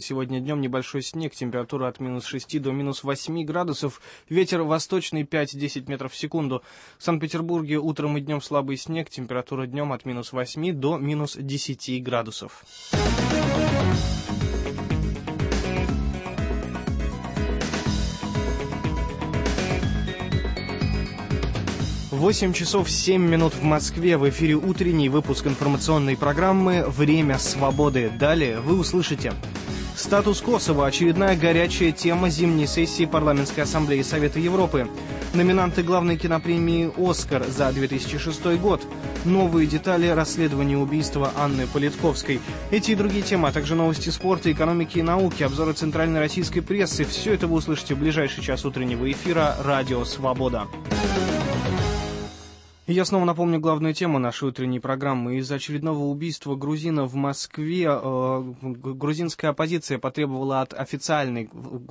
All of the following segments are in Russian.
Сегодня днем небольшой снег, температура от минус 6 до минус 8 градусов, ветер восточный 5-10 метров в секунду. В Санкт-Петербурге утром и днем слабый снег, температура днем от минус 8 до минус 10 градусов. 8 часов 7 минут в Москве. В эфире утренний выпуск информационной программы «Время свободы». Далее вы услышите: статус Косово – очередная горячая тема зимней сессии Парламентской ассамблеи Совета Европы. Номинанты главной кинопремии «Оскар» за 2006 год. Новые детали расследования убийства Анны Политковской. Эти и другие темы, а также новости спорта, экономики и науки, обзоры центральной российской прессы – все это вы услышите в ближайший час утреннего эфира «Радио Свобода». И я снова напомню главную тему нашей утренней программы. Из-за очередного убийства грузина в Москве грузинская оппозиция потребовала от официальных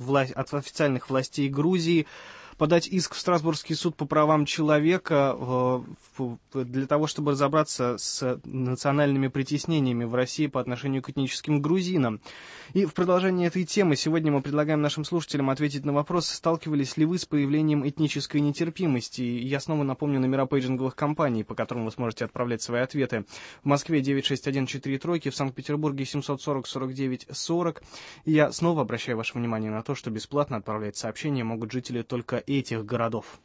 властей Грузии подать иск в Страсбургский суд по правам человека для того, чтобы разобраться с национальными притеснениями в России по отношению к этническим грузинам. И в продолжение этой темы сегодня мы предлагаем нашим слушателям ответить на вопрос, сталкивались ли вы с появлением этнической нетерпимости. И я снова напомню номера пейджинговых компаний, по которым вы сможете отправлять свои ответы. В Москве 961-43, в Санкт-Петербурге 740-49-40. И я снова обращаю ваше внимание на то, что бесплатно отправлять сообщения могут жители только этих городов.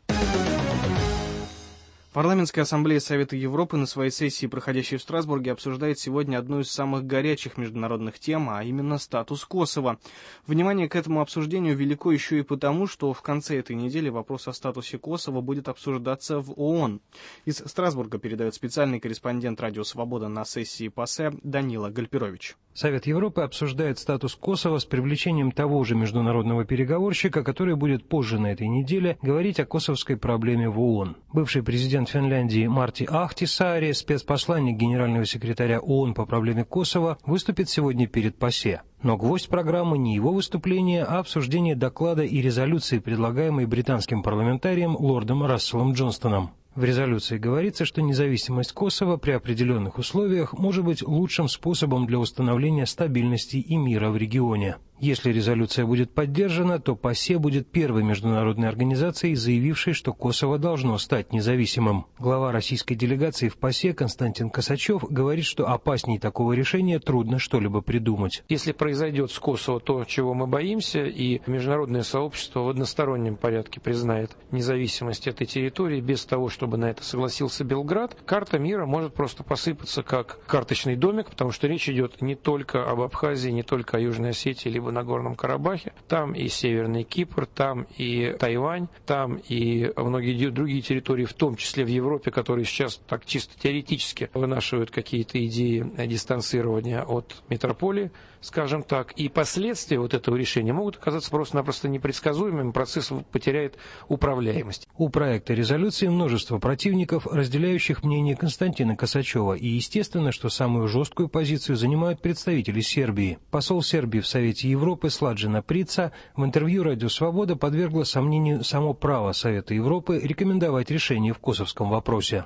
Парламентская ассамблея Совета Европы на своей сессии, проходящей в Страсбурге, обсуждает сегодня одну из самых горячих международных тем, а именно статус Косово. Внимание к этому обсуждению велико еще и потому, что в конце этой недели вопрос о статусе Косово будет обсуждаться в ООН. Из Страсбурга передает специальный корреспондент «Радио Свобода» на сессии ПАСЕ Данила Гальперович. Совет Европы обсуждает статус Косово с привлечением того же международного переговорщика, который будет позже на этой неделе говорить о косовской проблеме в ООН. Бывший президент Финляндии Марти Ахтисаари, спецпосланник генерального секретаря ООН по проблеме Косово, выступит сегодня перед ПАСЕ. Но гвоздь программы не его выступление, а обсуждение доклада и резолюции, предлагаемой британским парламентарием лордом Расселом Джонстоном. В резолюции говорится, что независимость Косово при определенных условиях может быть лучшим способом для установления стабильности и мира в регионе. Если резолюция будет поддержана, то ПАСЕ будет первой международной организацией, заявившей, что Косово должно стать независимым. Глава российской делегации в ПАСЕ Константин Косачев говорит, что опасней такого решения трудно что-либо придумать. Если произойдет с Косово то, чего мы боимся, и международное сообщество в одностороннем порядке признает независимость этой территории без того, чтобы на это согласился Белград, карта мира может просто посыпаться как карточный домик, потому что речь идет не только об Абхазии, не только о Южной Осетии, либо на Горном Карабахе. Там и Северный Кипр, там и Тайвань, там и многие другие территории, в том числе в Европе, которые сейчас так чисто теоретически вынашивают какие-то идеи дистанцирования от метрополии, скажем так. И последствия вот этого решения могут оказаться просто-напросто непредсказуемыми, процесс потеряет управляемость. У проекта резолюции множество противников, разделяющих мнение Константина Косачева, и естественно, что самую жесткую позицию занимают представители Сербии. Посол Сербии в Совете Европы Сладжина Прица в интервью «Радио Свобода» подвергла сомнению само право Совета Европы рекомендовать решение в косовском вопросе.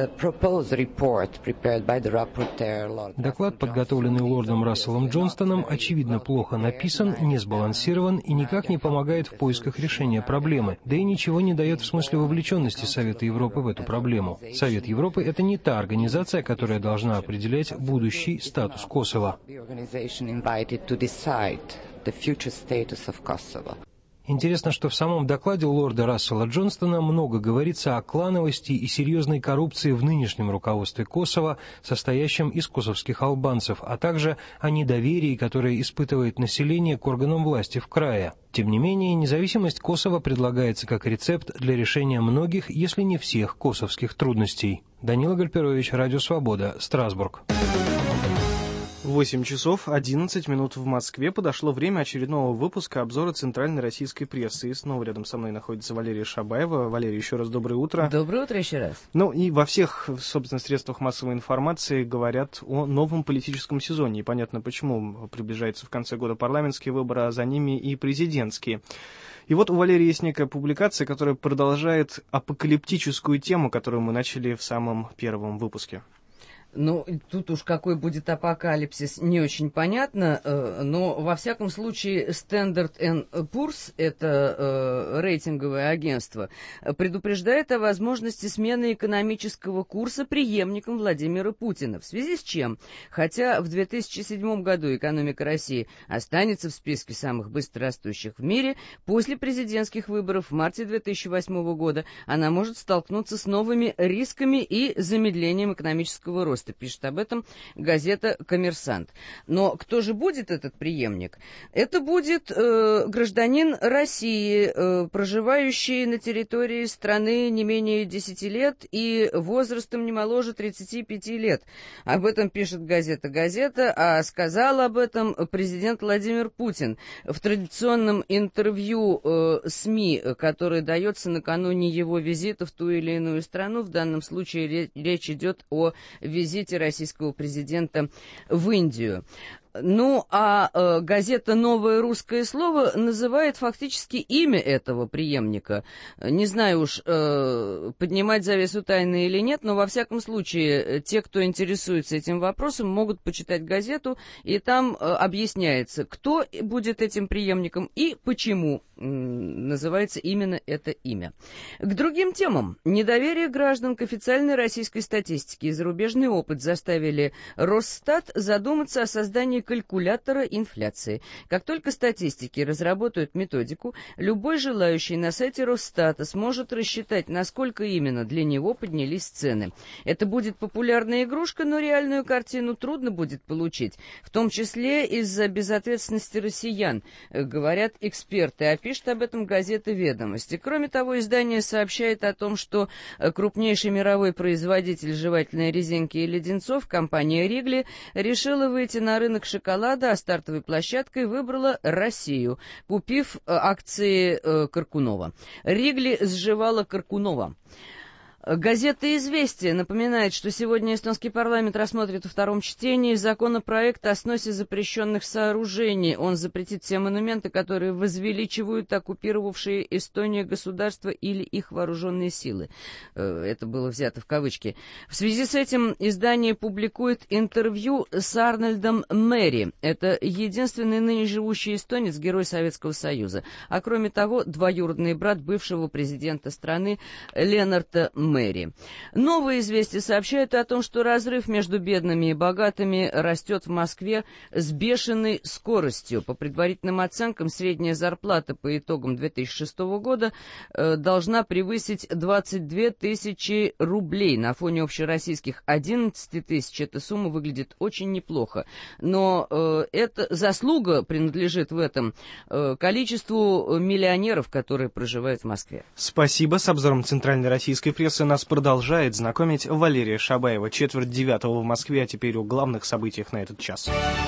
Доклад, подготовленный лордом Расселом Джонстоном, очевидно плохо написан, не сбалансирован и никак не помогает в поисках решения проблемы, да и ничего не дает в смысле вовлеченности Совета Европы в эту проблему. Совет Европы – это не та организация, которая должна определять будущий статус Косово. Интересно, что в самом докладе лорда Рассела Джонстона много говорится о клановости и серьезной коррупции в нынешнем руководстве Косово, состоящем из косовских албанцев, а также о недоверии, которое испытывает население к органам власти в крае. Тем не менее, независимость Косово предлагается как рецепт для решения многих, если не всех, косовских трудностей. Данила Гальперович, Радио Свобода, Страсбург. 8 часов 11 минут в Москве. Подошло время очередного выпуска обзора центральной российской прессы. И снова рядом со мной находится Валерия Шабаева. Валерия, еще раз доброе утро. Доброе утро еще раз. Ну и во всех, собственно, средствах массовой информации говорят о новом политическом сезоне. И понятно, почему. Приближается в конце года парламентские выборы, а за ними и президентские. И вот у Валерии есть некая публикация, которая продолжает апокалиптическую тему, которую мы начали в самом первом выпуске. Ну, тут уж какой будет апокалипсис, не очень понятно, но, во всяком случае, Standard & Poor's, это рейтинговое агентство, предупреждает о возможности смены экономического курса преемником Владимира Путина, в связи с чем, хотя в 2007 году экономика России останется в списке самых быстрорастущих в мире, после президентских выборов в марте 2008 года она может столкнуться с новыми рисками и замедлением экономического роста. Пишет об этом газета «Коммерсант». Но кто же будет этот преемник? Это будет гражданин России, проживающий на территории страны не менее 10 лет и возрастом не моложе 35 лет. Об этом пишет газета «Газета», а сказал об этом президент Владимир Путин в традиционном интервью СМИ, которое дается накануне его визита в ту или иную страну. В данном случае речь идет о визите российского президента в Индию. Ну, а газета «Новое русское слово» называет фактически имя этого преемника. Не знаю уж, поднимать завесу тайны или нет, но во всяком случае, те, кто интересуется этим вопросом, могут почитать газету, и там объясняется, кто будет этим преемником и почему называется именно это имя. К другим темам. Недоверие граждан к официальной российской статистике и зарубежный опыт заставили Росстат задуматься о создании калькулятора инфляции. Как только статистики разработают методику, любой желающий на сайте Росстата сможет рассчитать, насколько именно для него поднялись цены. Это будет популярная игрушка, но реальную картину трудно будет получить, в том числе из-за безответственности россиян, говорят эксперты, а пишет об этом газета «Ведомости». Кроме того, издание сообщает о том, что крупнейший мировой производитель жевательной резинки и леденцов, компания «Ригли», решила выйти на рынок шоколада, а стартовой площадкой выбрала Россию, купив акции Каркунова. «Ригли» сживала Каркунова. Газета «Известия» напоминает, что сегодня эстонский парламент рассмотрит во втором чтении законопроект о сносе запрещенных сооружений. Он запретит все монументы, которые возвеличивают оккупировавшие Эстонию государство или их вооруженные силы. Это было взято в кавычки. В связи с этим издание публикует интервью с Арнольдом Мэри. Это единственный ныне живущий эстонец, герой Советского Союза. А кроме того, двоюродный брат бывшего президента страны Ленарта Мэри. Новые известия сообщают о том, что разрыв между бедными и богатыми растет в Москве с бешеной скоростью. По предварительным оценкам, средняя зарплата по итогам 2006 года должна превысить 22 тысячи рублей. На фоне общероссийских 11 тысяч эта сумма выглядит очень неплохо. Но эта заслуга принадлежит в этом количеству миллионеров, которые проживают в Москве. Спасибо. С обзором центральной российской прессы нас продолжает знакомить Валерия Шабаева. 8:45 в Москве, а теперь о главных событиях на этот час.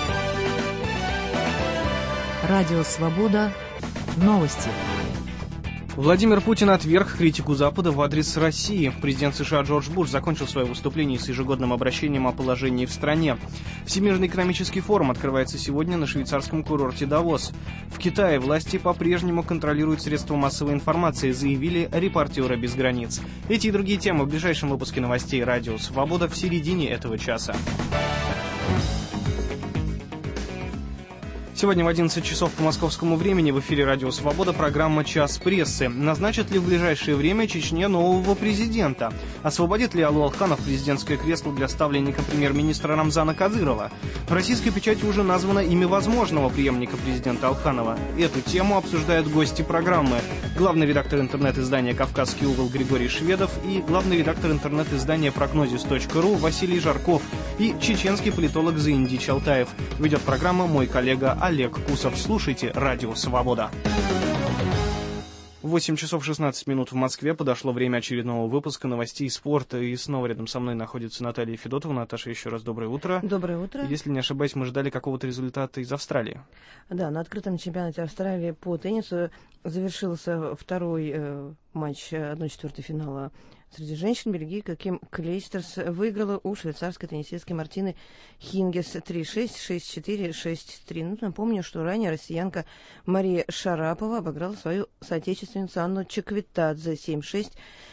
Радио «Свобода». Новости. Владимир Путин отверг критику Запада в адрес России. Президент США Джордж Буш закончил свое выступление с ежегодным обращением о положении в стране. Всемирный экономический форум открывается сегодня на швейцарском курорте Давос. В Китае власти по-прежнему контролируют средства массовой информации, заявили репортеры без границ. Эти и другие темы в ближайшем выпуске новостей «Радио Свобода» в середине этого часа. Сегодня в 11 часов по московскому времени в эфире «Радио Свобода» программа «Час прессы». Назначат ли в ближайшее время Чечне нового президента? Освободит ли Алу Алханов президентское кресло для ставленника премьер-министра Рамзана Кадырова? В российской печати уже названо имя возможного преемника президента Алханова. Эту тему обсуждают гости программы. Главный редактор интернет-издания «Кавказский угол» Григорий Шведов и главный редактор интернет-издания «Прогнозис.ру» Василий Жарков и чеченский политолог Заинди Чалтаев. Ведет программу мой коллега Олег Кусов. Слушайте «Радио Свобода». 8 часов 16 минут в Москве. Подошло время очередного выпуска новостей спорта. И снова рядом со мной находится Наталья Федотова. Наташа, еще раз доброе утро. Доброе утро. Если не ошибаюсь, мы ждали какого-то результата из Австралии. Да, на открытом чемпионате Австралии по теннису завершился второй матч 1/4 финала Среди женщин бельгийка Ким Клейстерс выиграла у швейцарской теннисистки Мартины Хингес 3-6, 6-4, 6-3. Напомню, что ранее россиянка Мария Шарапова обыграла свою соотечественницу Анну Чеквитадзе 7-6,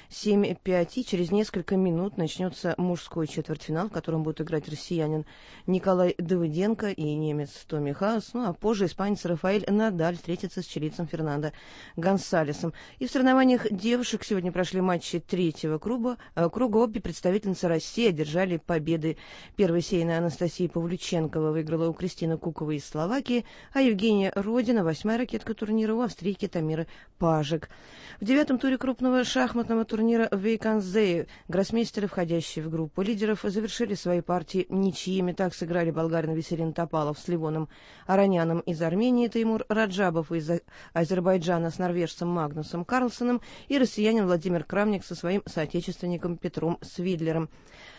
7-5. И через несколько минут начнется мужской четвертьфинал, в котором будут играть россиянин Николай Давыденко и немец Томми Хаус. А позже испанец Рафаэль Надаль встретится с чилийцем Фернандо Гонсалесом. И в соревнованиях девушек сегодня прошли матчи третьего круга. Обе представительницы России одержали победы. Первой сеянной Анастасия Павлюченкова выиграла у Кристины Куковой из Словакии, а Евгения Родина, 8-я ракетка турнира, у австрийки Тамиры Пажик. В 9-м туре крупного шахматного турнира Вейканзеи гроссмейстеры, входящие в группу лидеров, завершили свои партии ничьими. Так сыграли болгарин Веселин Топалов с Ливоном Ароняном из Армении, Теймур Раджабов из Азербайджана с норвежцем Магнусом Карлсоном и россиянин Владимир Крамник со своим соотечественником Петром Свидлером.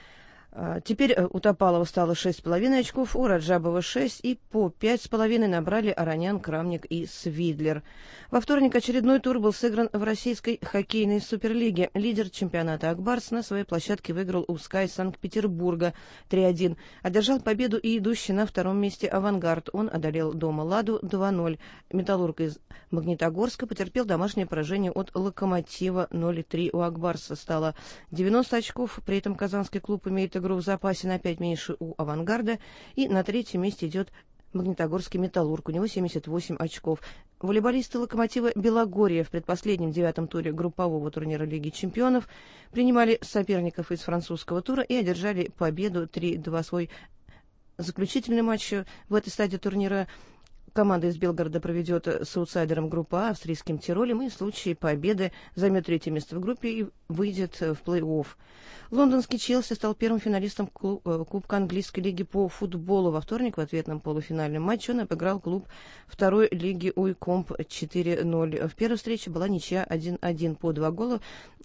Теперь у Топалова стало 6,5 очков, у Раджабова 6, и по 5,5 набрали Аронян, Крамник и Свидлер. Во вторник очередной тур был сыгран в российской хоккейной суперлиге. Лидер чемпионата Акбарс на своей площадке выиграл у СКАЙ Санкт-Петербурга 3-1. Одержал победу и идущий на втором месте Авангард. Он одолел дома Ладу 2-0. Металлург из Магнитогорска потерпел домашнее поражение от Локомотива 0-3. У Акбарса стало 90 очков, при этом казанский клуб имеет игру в запасе на 5 меньше у Авангарда, и на третьем месте идет Магнитогорский Металлург, у него 78 очков. Волейболисты Локомотива Белогорья в предпоследнем 9-м туре группового турнира Лиги чемпионов принимали соперников из французского тура и одержали победу 3-2. Свой заключительный матч в этой стадии турнира команда из Белгорода проведет с аутсайдером группы А, австрийским Тиролем, и в случае победы займет третье место в группе и выйдет в плей-офф. Лондонский Челси стал первым финалистом Кубка английской лиги по футболу. Во вторник в ответном полуфинальном матче он обыграл клуб второй лиги Уйкомп 4-0. В первой встрече была ничья 1-1 по 2 гола.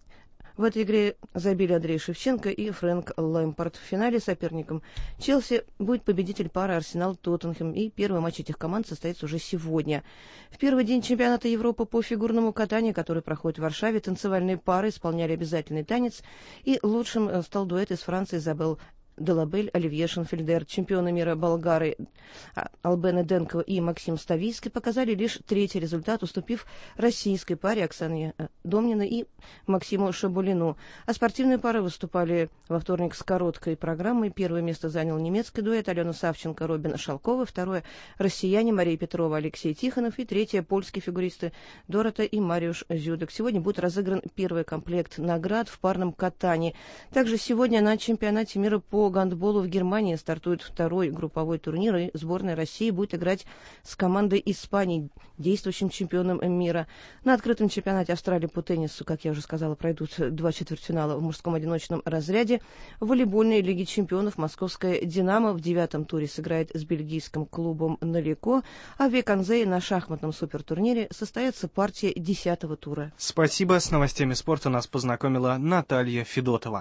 В этой игре забили Андрей Шевченко и Фрэнк Лэмпард. В финале соперником Челси будет победитель пары Арсенал-Тоттенхэм, и первый матч этих команд состоится уже сегодня. В первый день чемпионата Европы по фигурному катанию, который проходит в Варшаве, танцевальные пары исполняли обязательный танец, и лучшим стал дуэт из Франции Изабель Делабель, Оливье Шенфельдер. Чемпионы мира болгары Албена Денкова и Максим Ставийский показали лишь третий результат, уступив российской паре Оксане Домниной и Максиму Шабулину. А спортивные пары выступали во вторник с короткой программой. Первое место занял немецкий дуэт Алена Савченко, Робин Шалкова, второе — россияне Мария Петрова, Алексей Тихонов, и третье — польские фигуристы Дорота и Мариуш Зюдек. Сегодня будет разыгран первый комплект наград в парном катании. Также сегодня на чемпионате мира по гандболу в Германии стартует второй групповой турнир, и сборная России будет играть с командой Испании, действующим чемпионом мира. На открытом чемпионате Австралии по теннису, как я уже сказала, пройдут 2 четвертьфинала в мужском одиночном разряде. В волейбольной лиге чемпионов московская «Динамо» в 9-м туре сыграет с бельгийским клубом «Налико», а в Вейканзее на шахматном супертурнире состоится партия 10-го тура. Спасибо. С новостями спорта нас познакомила Наталья Федотова.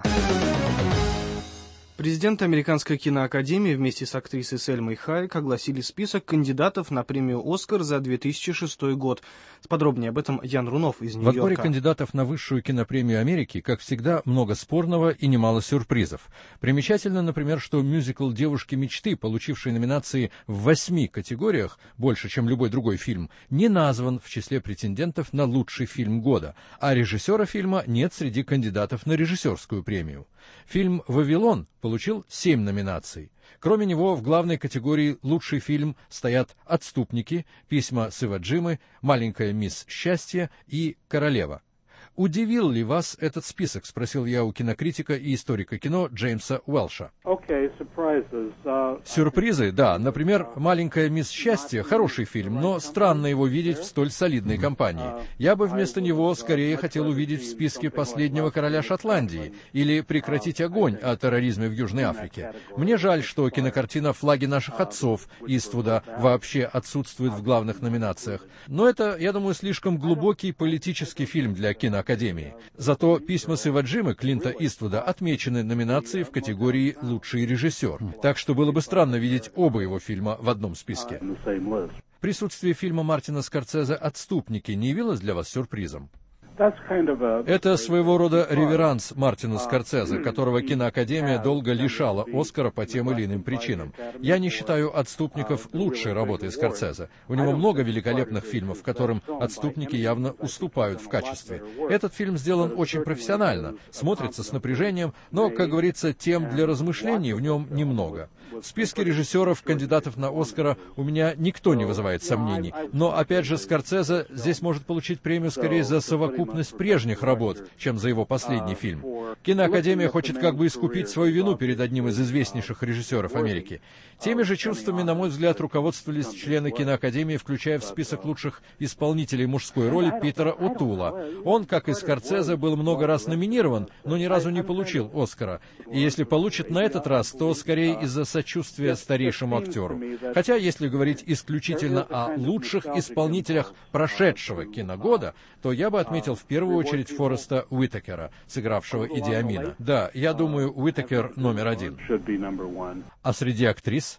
Президент Американской киноакадемии вместе с актрисой Сельмой Хайек огласили список кандидатов на премию «Оскар» за 2006 год. Подробнее об этом Ян Рунов из Нью-Йорка. В отборе кандидатов на высшую кинопремию Америки, как всегда, много спорного и немало сюрпризов. Примечательно, например, что мюзикл «Девушки мечты», получивший номинации в 8 категориях, больше, чем любой другой фильм, не назван в числе претендентов на лучший фильм года, а режиссера фильма нет среди кандидатов на режиссерскую премию. Фильм «Вавилон» получил 7 номинаций. Кроме него в главной категории «Лучший фильм» стоят «Отступники», «Письма с Иваджимы», «Маленькая мисс Счастье» и «Королева». «Удивил ли вас этот список?» — спросил я у кинокритика и историка кино Джеймса Уэлша. Сюрпризы, да. Например, «Маленькая мисс Счастье» — хороший фильм, но странно его видеть в столь солидной компании. Я бы вместо него скорее хотел увидеть в списке «Последнего короля Шотландии» или «Прекратить огонь» о терроризме в Южной Африке. Мне жаль, что кинокартина «Флаги наших отцов» Иствуда вообще отсутствует в главных номинациях. Но это, я думаю, слишком глубокий политический фильм для киноакадемии. Зато «Письма с Иваджимы» Клинта Иствуда отмечены номинацией в категории «Лучший режиссер». Так что было бы странно видеть оба его фильма в одном списке. Присутствие фильма Мартина Скорсезе «Отступники» не явилось для вас сюрпризом? Это своего рода реверанс Мартину Скорсезе, которого киноакадемия долго лишала Оскара по тем или иным причинам. Я не считаю «Отступников» лучшей работой Скорсезе. У него много великолепных фильмов, которым «Отступники» явно уступают в качестве. Этот фильм сделан очень профессионально, смотрится с напряжением, но, как говорится, тем для размышлений в нем немного. В списке режиссеров, кандидатов на Оскара, у меня никто не вызывает сомнений. Но, опять же, Скорсезе здесь может получить премию скорее за совокупность прежних работ, чем за его последний фильм. Киноакадемия хочет как бы искупить свою вину перед одним из известнейших режиссеров Америки. Теми же чувствами, на мой взгляд, руководствовались члены киноакадемии, включая в список лучших исполнителей мужской роли Питера О'Тула. Он, как и Скорсезе, был много раз номинирован, но ни разу не получил Оскара. И если получит на этот раз, то скорее из-за сочувствия старейшему актеру. Хотя, если говорить исключительно о лучших исполнителях прошедшего киногода, то я бы отметил в первую очередь Фореста Уитакера, сыгравшего Иди Амина. Да, я думаю, Уитакер номер один. А среди актрис?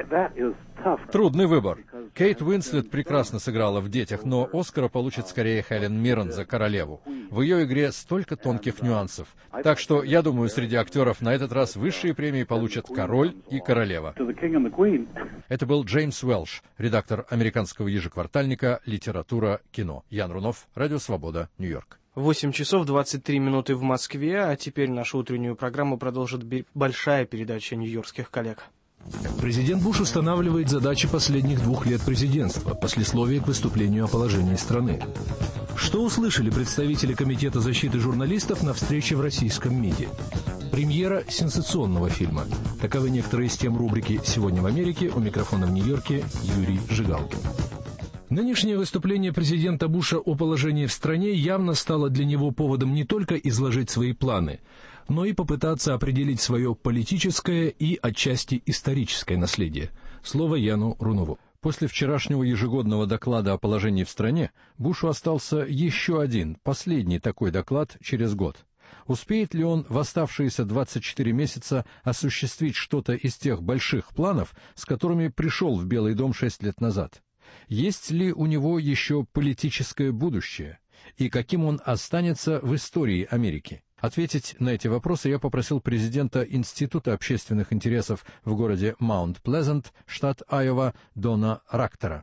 Трудный выбор. Кейт Уинслет прекрасно сыграла в «Детях», но Оскара получит скорее Хелен Миррен за «Королеву». В ее игре столько тонких нюансов. Так что, я думаю, среди актеров на этот раз высшие премии получат «Король» и «Королева». Это был Джеймс Уэлш, редактор американского ежеквартальника «Литература. Кино». Ян Рунов, Радио Свобода, Нью-Йорк. 8 часов 23 минуты в Москве, а теперь нашу утреннюю программу продолжит большая передача нью-йоркских коллег. Президент Буш устанавливает задачи последних 2 лет президентства, послесловие к выступлению о положении страны. Что услышали представители Комитета защиты журналистов на встрече в российском МИДе? Премьера сенсационного фильма. Таковы некоторые из тем рубрики «Сегодня в Америке». У микрофона в Нью-Йорке Юрий Жигалкин. Нынешнее выступление президента Буша о положении в стране явно стало для него поводом не только изложить свои планы, но и попытаться определить свое политическое и отчасти историческое наследие. Слово Яну Рунову. После вчерашнего ежегодного доклада о положении в стране Бушу остался еще один, последний такой доклад через год. Успеет ли он в оставшиеся 24 месяца осуществить что-то из тех больших планов, с которыми пришел в Белый дом 6 лет назад? Есть ли у него еще политическое будущее? И каким он останется в истории Америки? Ответить на эти вопросы я попросил президента Института общественных интересов в городе Маунт-Плезант, штат Айова, Дона Рактера.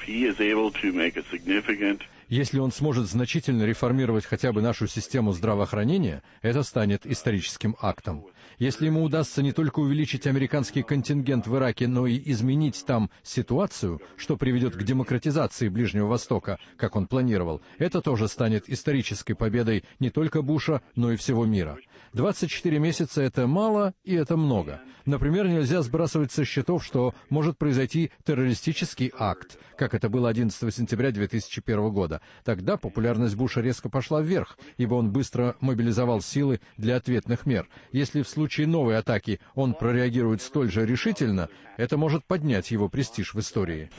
Если он сможет значительно реформировать хотя бы нашу систему здравоохранения, это станет историческим актом. Если ему удастся не только увеличить американский контингент в Ираке, но и изменить там ситуацию, что приведет к демократизации Ближнего Востока, как он планировал, это тоже станет исторической победой не только Буша, но и всего мира. 24 месяца — это мало и это много. Например, нельзя сбрасывать со счетов, что может произойти террористический акт, как это было 11 сентября 2001 года. Тогда популярность Буша резко пошла вверх, ибо он быстро мобилизовал силы для ответных мер. Если в случае новой атаки он прореагирует столь же решительно, это может поднять его престиж в истории.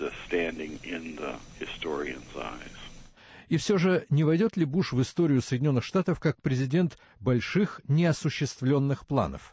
И все же, не войдет ли Буш в историю Соединенных Штатов как президент больших неосуществленных планов?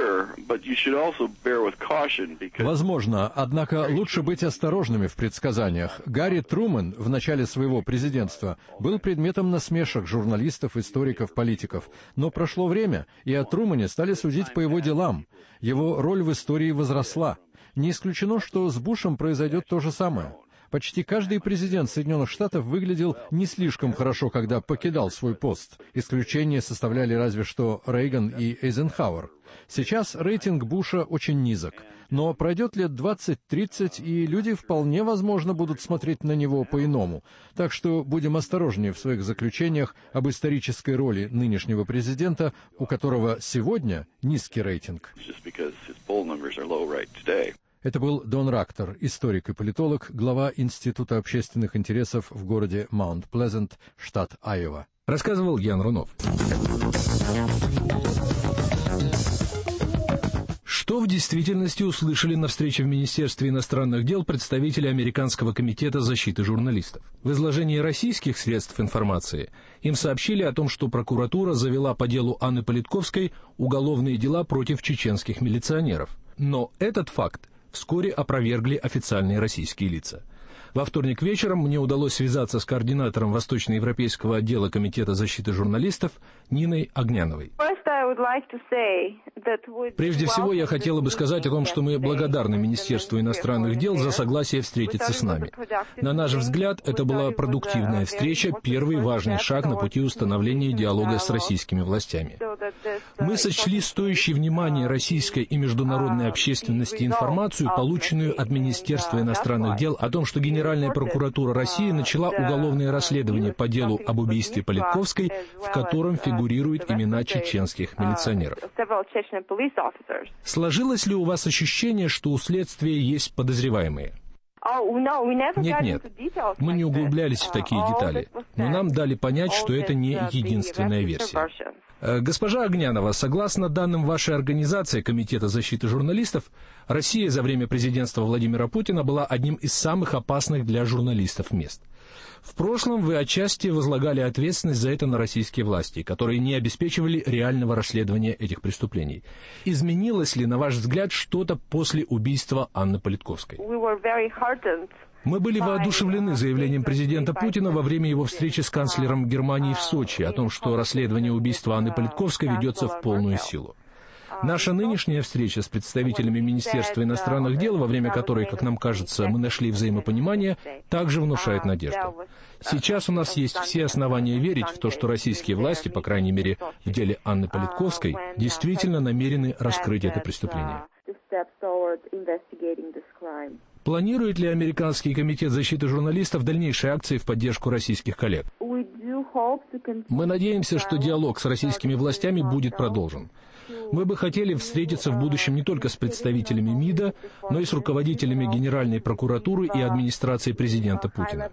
Возможно, однако лучше быть осторожными в предсказаниях. Гарри Трумэн в начале своего президентства был предметом насмешек журналистов, историков, политиков. Но прошло время, и о Трумэне стали судить по его делам. Его роль в истории возросла. Не исключено, что с Бушем произойдет то же самое. Почти каждый президент Соединенных Штатов выглядел не слишком хорошо, когда покидал свой пост. Исключение составляли разве что Рейган и Эйзенхауэр. Сейчас рейтинг Буша очень низок, но пройдет лет 20-30, и люди вполне возможно будут смотреть на него по-иному. Так что будем осторожнее в своих заключениях об исторической роли нынешнего президента, у которого сегодня низкий рейтинг. Это был Дон Рактер, историк и политолог, глава Института общественных интересов в городе Маунт-Плезант, штат Айова. Рассказывал Ян Рунов. Что в действительности услышали на встрече в Министерстве иностранных дел представители Американского комитета защиты журналистов? В изложении российских средств информации им сообщили о том, что прокуратура завела по делу Анны Политковской уголовные дела против чеченских милиционеров. Но этот факт вскоре опровергли официальные российские лица. Во вторник вечером мне удалось связаться с координатором Восточноевропейского отдела Комитета защиты журналистов Ниной Огняновой. Прежде всего, я хотела бы сказать о том, что мы благодарны Министерству иностранных дел за согласие встретиться с нами. На наш взгляд, это была продуктивная встреча, первый важный шаг на пути установления диалога с российскими властями. Мы сочли стоящей внимания российской и международной общественности информацию, полученную от Министерства иностранных дел, о том, что Генеральная прокуратура России начала уголовное расследование по делу об убийстве Политковской, в котором фигурируют имена чеченских милиционеров. Сложилось ли у вас ощущение, что у следствия есть подозреваемые? Нет, мы не углублялись в такие детали, но нам дали понять, что это не единственная версия. Госпожа Огнянова, согласно данным вашей организации, Комитета защиты журналистов, Россия за время президентства Владимира Путина была одним из самых опасных для журналистов мест. В прошлом вы отчасти возлагали ответственность за это на российские власти, которые не обеспечивали реального расследования этих преступлений. Изменилось ли, на ваш взгляд, что-то после убийства Анны Политковской? Мы были воодушевлены заявлением президента Путина во время его встречи с канцлером Германии в Сочи о том, что расследование убийства Анны Политковской ведется в полную силу. Наша нынешняя встреча с представителями Министерства иностранных дел, во время которой, как нам кажется, мы нашли взаимопонимание, также внушает надежду. Сейчас у нас есть все основания верить в то, что российские власти, по крайней мере, в деле Анны Политковской, действительно намерены раскрыть это преступление. Планирует ли Американский комитет защиты журналистов дальнейшие акции в поддержку российских коллег? Мы надеемся, что диалог с российскими властями будет продолжен. Мы бы хотели встретиться в будущем не только с представителями МИДа, но и с руководителями Генеральной прокуратуры и администрации президента Путина.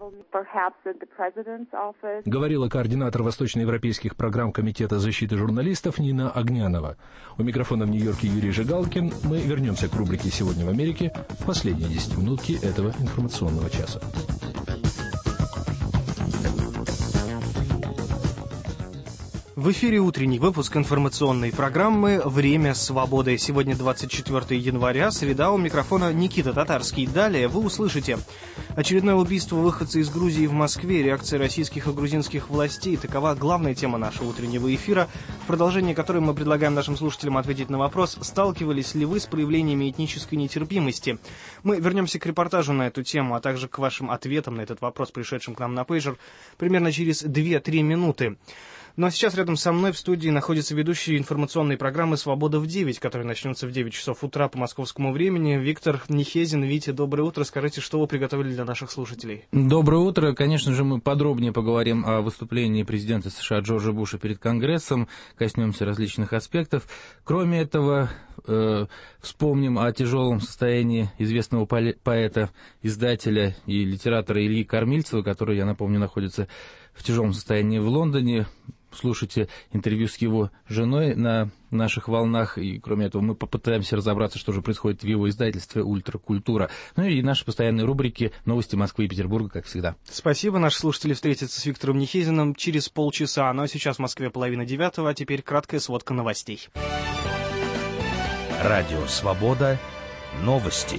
Говорила координатор восточноевропейских программ Комитета защиты журналистов Нина Огнянова. У микрофона в Нью-Йорке Юрий Жигалкин. Мы вернемся к рубрике «Сегодня в Америке» в последние 10 минутки этого информационного часа. В эфире утренний выпуск информационной программы «Время свободы». Сегодня 24 января, среда, у микрофона Никита Татарский. Далее вы услышите: очередное убийство выходца из Грузии в Москве, реакция российских и грузинских властей. Такова главная тема нашего утреннего эфира, в продолжении которой мы предлагаем нашим слушателям ответить на вопрос: сталкивались ли вы с проявлениями этнической нетерпимости? Мы вернемся к репортажу на эту тему, а также к вашим ответам на этот вопрос, пришедшим к нам на пейджер, примерно через 2-3 минуты. Ну а сейчас рядом со мной в студии находится ведущий информационной программы «Свобода в 9», которая начнется в 9 часов утра по московскому времени. Виктор Нихезин. Витя, доброе утро. Скажите, что вы приготовили для наших слушателей? Доброе утро. Конечно же, мы подробнее поговорим о выступлении президента США Джорджа Буша перед Конгрессом, коснемся различных аспектов. Кроме этого, вспомним о тяжелом состоянии известного поэта, издателя и литератора Ильи Кормильцева, который, я напомню, находится в тяжелом состоянии в Лондоне. Слушайте интервью с его женой на наших волнах. И, кроме этого, мы попытаемся разобраться, что же происходит в его издательстве «Ультракультура». Ну и наши постоянные рубрики «Новости Москвы и Петербурга», как всегда. Спасибо. Наши слушатели встретятся с Виктором Нихезиным через полчаса. Ну а сейчас в Москве 8:30, а теперь краткая сводка новостей. Радио «Свобода». Новости.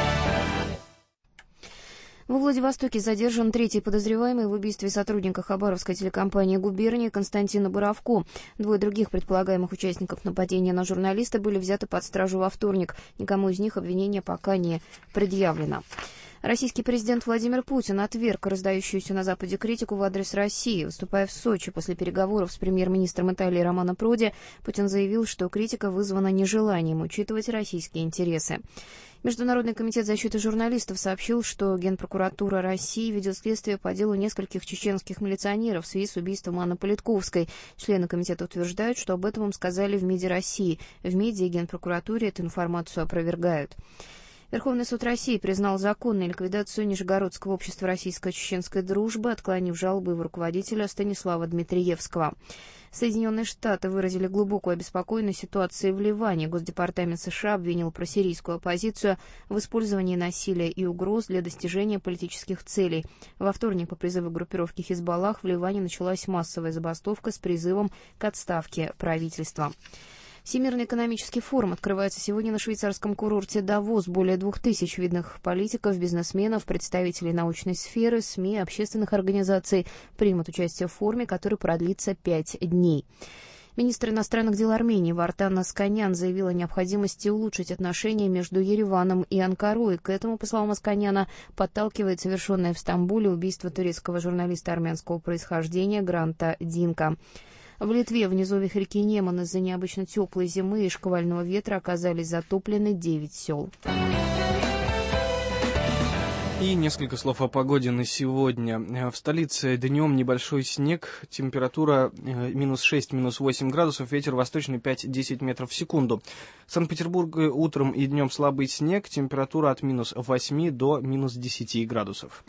Во Владивостоке задержан третий подозреваемый в убийстве сотрудника хабаровской телекомпании «Губерния» Константина Боровко. Двое других предполагаемых участников нападения на журналиста были взяты под стражу во вторник. Никому из них обвинение пока не предъявлено. Российский президент Владимир Путин отверг раздающуюся на Западе критику в адрес России. Выступая в Сочи после переговоров с премьер-министром Италии Романо Проди, Путин заявил, что критика вызвана нежеланием учитывать российские интересы. Международный комитет защиты журналистов сообщил, что Генпрокуратура России ведет следствие по делу нескольких чеченских милиционеров в связи с убийством Анны Политковской. Члены комитета утверждают, что об этом им сказали в МИДе России. В МИДе и Генпрокуратуре эту информацию опровергают. Верховный суд России признал законной ликвидацию Нижегородского общества российско-чеченской дружбы, отклонив жалобы его руководителя Станислава Дмитриевского. Соединенные Штаты выразили глубокую обеспокоенность ситуацией в Ливане. Госдепартамент США обвинил просирийскую оппозицию в использовании насилия и угроз для достижения политических целей. Во вторник по призыву группировки «Хизбаллах» в Ливане началась массовая забастовка с призывом к отставке правительства. Всемирный экономический форум открывается сегодня на швейцарском курорте Давос. Более 2000 видных политиков, бизнесменов, представителей научной сферы, СМИ, общественных организаций примут участие в форуме, который продлится 5 дней. Министр иностранных дел Армении Вартан Асканян заявил о необходимости улучшить отношения между Ереваном и Анкарой. К этому, по словам Асканяна, подталкивает совершенное в Стамбуле убийство турецкого журналиста армянского происхождения Гранта Динка. В Литве в низовьях реки Неман из-за необычно теплой зимы и шквального ветра оказались затоплены 9 сел. И несколько слов о погоде на сегодня. В столице днем небольшой снег, температура минус 6, минус 8 градусов, ветер восточный 5-10 метров в секунду. В Санкт-Петербурге утром и днем слабый снег, температура от минус 8 до минус 10 градусов.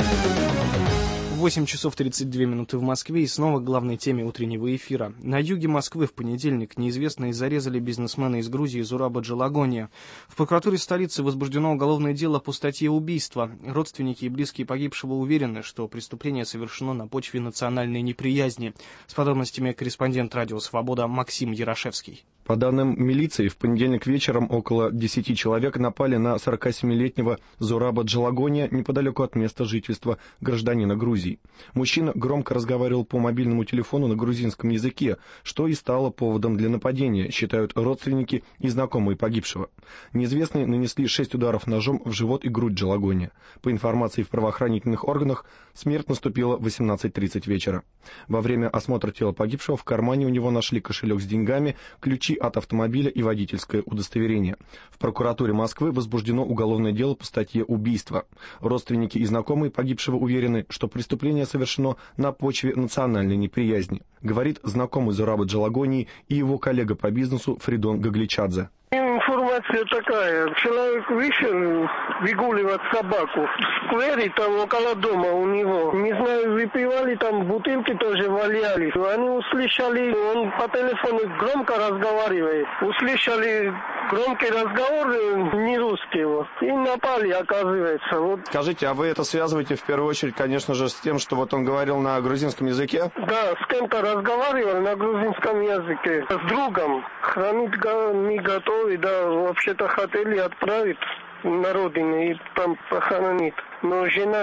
8 часов 32 минуты в Москве, и снова к главной теме утреннего эфира. На юге Москвы в понедельник неизвестные зарезали бизнесмена из Грузии Зураба Джалагония. В прокуратуре столицы возбуждено уголовное дело по статье убийства. Родственники и близкие погибшего уверены, что преступление совершено на почве национальной неприязни. С подробностями корреспондент «Радио Свобода» Максим Ярошевский. По данным милиции, в понедельник вечером около 10 человек напали на 47-летнего Зураба Джалагония неподалеку от места жительства гражданина Грузии. Мужчина громко разговаривал по мобильному телефону на грузинском языке, что и стало поводом для нападения, считают родственники и знакомые погибшего. Неизвестные нанесли 6 ударов ножом в живот и грудь Джалагония. По информации в правоохранительных органах, смерть наступила в 18:30 вечера. Во время осмотра тела погибшего в кармане у него нашли кошелек с деньгами, ключи от автомобиля и водительское удостоверение. В прокуратуре Москвы возбуждено уголовное дело по статье убийства. Родственники и знакомые погибшего уверены, что преступление совершено на почве национальной неприязни, говорит знакомый Зураба Джалагонии и его коллега по бизнесу Фридон Гагличадзе. Информация такая. Человек вышел выгуливать собаку. В сквере там около дома у него. Не знаю, выпивали, там бутылки тоже валялись. Они услышали, он по телефону громко разговаривает. Услышали громкий разговор, не русский его. И напали, оказывается. Вот. Скажите, а вы это связываете в первую очередь, конечно же, с тем, что вот он говорил на грузинском языке? Да, с кем-то разговаривал на грузинском языке. С другом. Хранить не готовы, да, вообще-то хотели отправить на родину и там похоронить. Но жена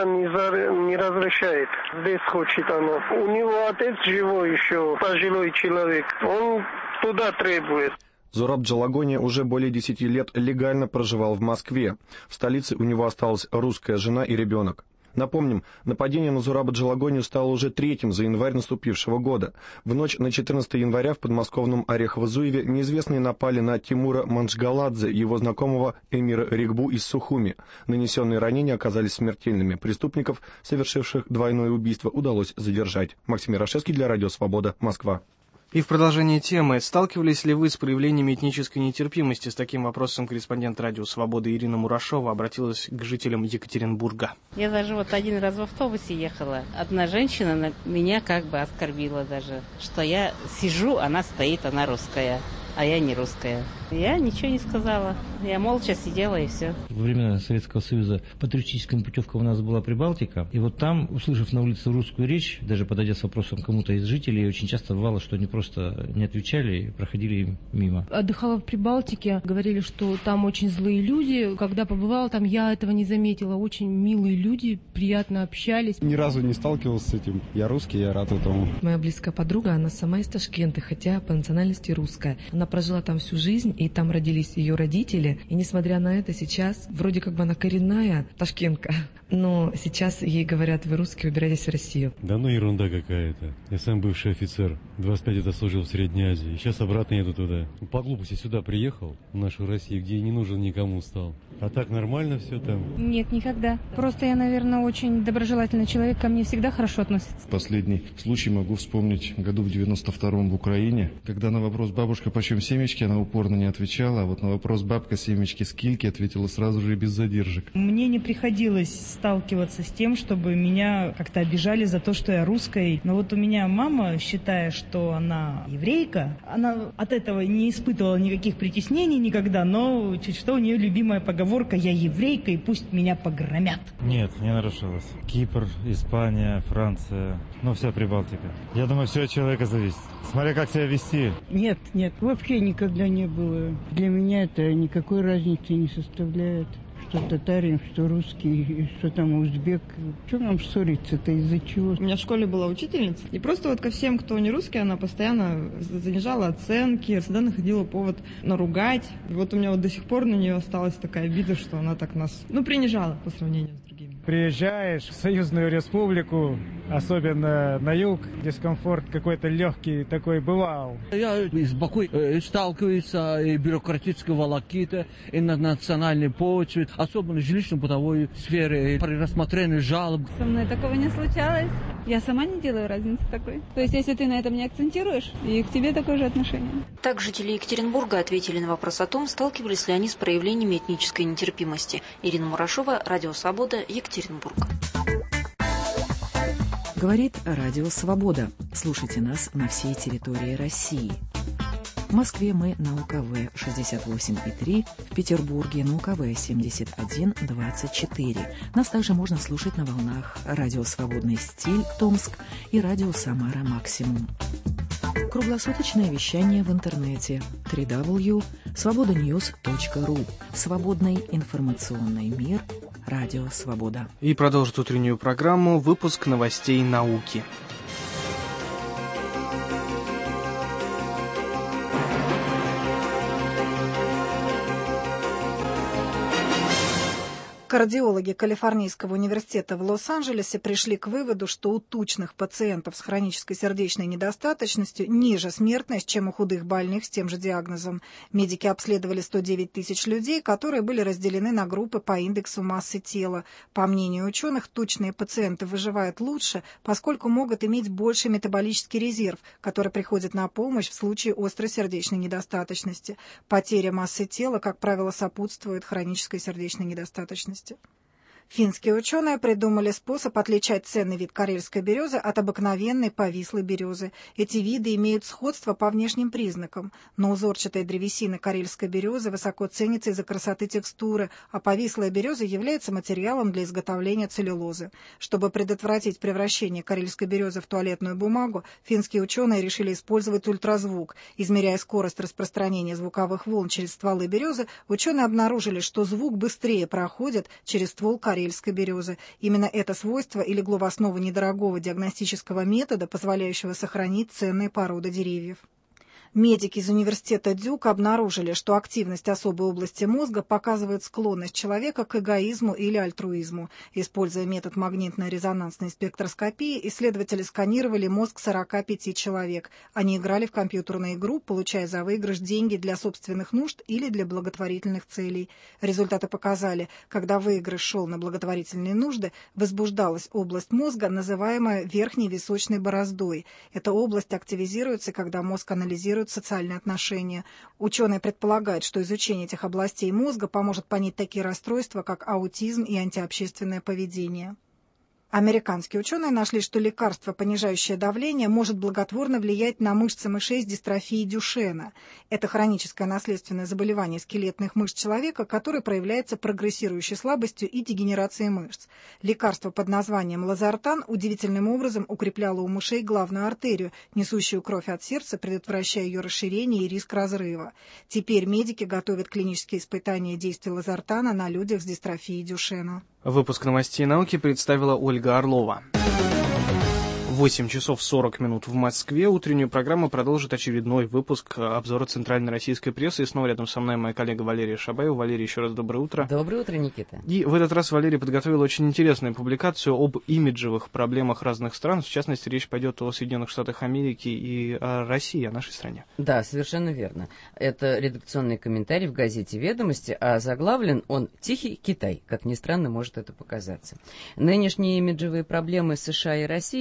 не разрешает. Здесь хочет она. У него отец живой еще, пожилой человек. Он туда требует. Зураб Джалагония уже более 10 лет легально проживал в Москве. В столице у него осталась русская жена и ребенок. Напомним, нападение на Зураба Джалагонию стало уже 3-м за январь наступившего года. В ночь на 14 января в подмосковном Орехово-Зуеве неизвестные напали на Тимура Маншгаладзе и его знакомого Эмира Ригбу из Сухуми. Нанесенные ранения оказались смертельными. Преступников, совершивших двойное убийство, удалось задержать. Максим Ярошевский для Радио Свобода, Москва. И в продолжение темы. Сталкивались ли вы с проявлениями этнической нетерпимости? С таким вопросом корреспондент «Радио Свобода» Ирина Мурашова обратилась к жителям Екатеринбурга. Я даже вот один раз в автобусе ехала. Одна женщина меня как бы оскорбила даже, что я сижу, она стоит, она русская, а я не русская. Я ничего не сказала. Я молча сидела и все. Во времена Советского Союза патриотическая путевка у нас была Прибалтика. И вот там, услышав на улице русскую речь, даже подойдя с вопросом к кому-то из жителей, очень часто бывало, что они просто не отвечали и проходили мимо. Отдыхала в Прибалтике. Говорили, что там очень злые люди. Когда побывала там, я этого не заметила. Очень милые люди, приятно общались. Ни разу не сталкивался с этим. Я русский, я рад этому. Моя близкая подруга, она сама из Ташкента, хотя по национальности русская. Она прожила там всю жизнь, и там родились ее родители. И несмотря на это, сейчас вроде как бы она коренная ташкентка. Но сейчас ей говорят: вы русские, убирайтесь в Россию. Да ну ерунда какая-то. Я сам бывший офицер. 25 лет служил в Средней Азии. Сейчас обратно еду туда. По глупости сюда приехал, в нашу Россию, где не нужен никому стал. А так нормально все там? Нет, никогда. Просто я, наверное, очень доброжелательный человек. Ко мне всегда хорошо относятся. Последний случай могу вспомнить году в 92-м в Украине, когда на вопрос: бабушка, почем семечки, она упорно не не отвечала, а вот на вопрос бабка семечки скильки ответила сразу же и без задержек. Мне не приходилось сталкиваться с тем, чтобы меня как-то обижали за то, что я русская. Но вот у меня мама, считая, что она еврейка, она от этого не испытывала никаких притеснений никогда, но чуть что у нее любимая поговорка «я еврейка, и пусть меня погромят». Нет, не нарушилось. Кипр, Испания, Франция, вся Прибалтика. Я думаю, все от человека зависит. Смотря как себя вести. Нет, вообще никогда не было. Для меня это никакой разницы не составляет. Что татарин, что русский, что там узбек. Что нам ссориться-то, из-за чего? У меня в школе была учительница, и просто вот ко всем, кто не русский, она постоянно занижала оценки, всегда находила повод наругать. И вот у меня вот до сих пор на нее осталась такая обида, что она так нас, принижала по сравнению с другими. Приезжаешь в Союзную Республику, особенно на юг, дискомфорт какой-то легкий такой бывал. Я из Баку сталкиваюсь с бюрократической волокитой и на национальной почве, особенно в жилищно-бытовой сфере, при рассмотрении жалоб. Со мной такого не случалось. Я сама не делаю разницы такой. То есть, если ты на этом не акцентируешь, и к тебе такое же отношение. Так жители Екатеринбурга ответили на вопрос о том, сталкивались ли они с проявлениями этнической нетерпимости. Ирина Мурашова, Радио Свобода, Екатеринбург. Говорит Радио Свобода. Слушайте нас на всей территории России. В Москве мы на УКВ 68,3, в Петербурге на УКВ 71,24. Нас также можно слушать на волнах Радио Свободный стиль Томск и Радио Самара Максимум. Круглосуточное вещание в интернете www.svobodanews.ru. Свободный информационный мир. Радио Свобода. И продолжит утреннюю программу выпуск новостей науки. Кардиологи Калифорнийского университета в Лос-Анджелесе пришли к выводу, что у тучных пациентов с хронической сердечной недостаточностью ниже смертность, чем у худых больных с тем же диагнозом. Медики обследовали 109 тысяч людей, которые были разделены на группы по индексу массы тела. По мнению ученых, тучные пациенты выживают лучше, поскольку могут иметь больший метаболический резерв, который приходит на помощь в случае острой сердечной недостаточности. Потеря массы тела, как правило, сопутствует хронической сердечной недостаточности. Финские ученые придумали способ отличать ценный вид карельской березы от обыкновенной повислой березы. Эти виды имеют сходство по внешним признакам, но узорчатая древесина карельской березы высоко ценится из-за красоты текстуры, а повислая береза является материалом для изготовления целлюлозы. Чтобы предотвратить превращение карельской березы в туалетную бумагу, финские ученые решили использовать ультразвук. Измеряя скорость распространения звуковых волн через стволы березы, ученые обнаружили, что звук быстрее проходит через ствол карельской березы. Именно это свойство и легло в основу недорогого диагностического метода, позволяющего сохранить ценные породы деревьев. Медики из университета Дюк обнаружили, что активность особой области мозга показывает склонность человека к эгоизму или альтруизму. Используя метод магнитно-резонансной спектроскопии, исследователи сканировали мозг 45 человек. Они играли в компьютерную игру, получая за выигрыш деньги для собственных нужд или для благотворительных целей. Результаты показали, когда выигрыш шел на благотворительные нужды, возбуждалась область мозга, называемая верхней височной бороздой. Эта область активизируется, когда мозг анализирует социальные отношения. Ученые предполагают, что изучение этих областей мозга поможет понять такие расстройства, как аутизм и антиобщественное поведение. Американские ученые нашли, что лекарство, понижающее давление, может благотворно влиять на мышцы мышей с дистрофией Дюшена. Это хроническое наследственное заболевание скелетных мышц человека, которое проявляется прогрессирующей слабостью и дегенерацией мышц. Лекарство под названием лазартан удивительным образом укрепляло у мышей главную артерию, несущую кровь от сердца, предотвращая ее расширение и риск разрыва. Теперь медики готовят клинические испытания действия лазартана на людях с дистрофией Дюшена. Выпуск новостей науки представила Ольга Орлова. 8 часов 40 минут в Москве. Утреннюю программу продолжит очередной выпуск обзора центральной российской прессы. И снова рядом со мной моя коллега Валерия Шабаева. Валерий, еще раз доброе утро. Доброе утро, Никита. И в этот раз Валерий подготовил очень интересную публикацию об имиджевых проблемах разных стран. В частности, речь пойдет о Соединенных Штатах Америки и о России, о нашей стране. Да, совершенно верно. Это редакционный комментарий в газете «Ведомости», а заглавлен он «Тихий Китай». Как ни странно, может это показаться. Нынешние имиджевые проблемы США и России сходятся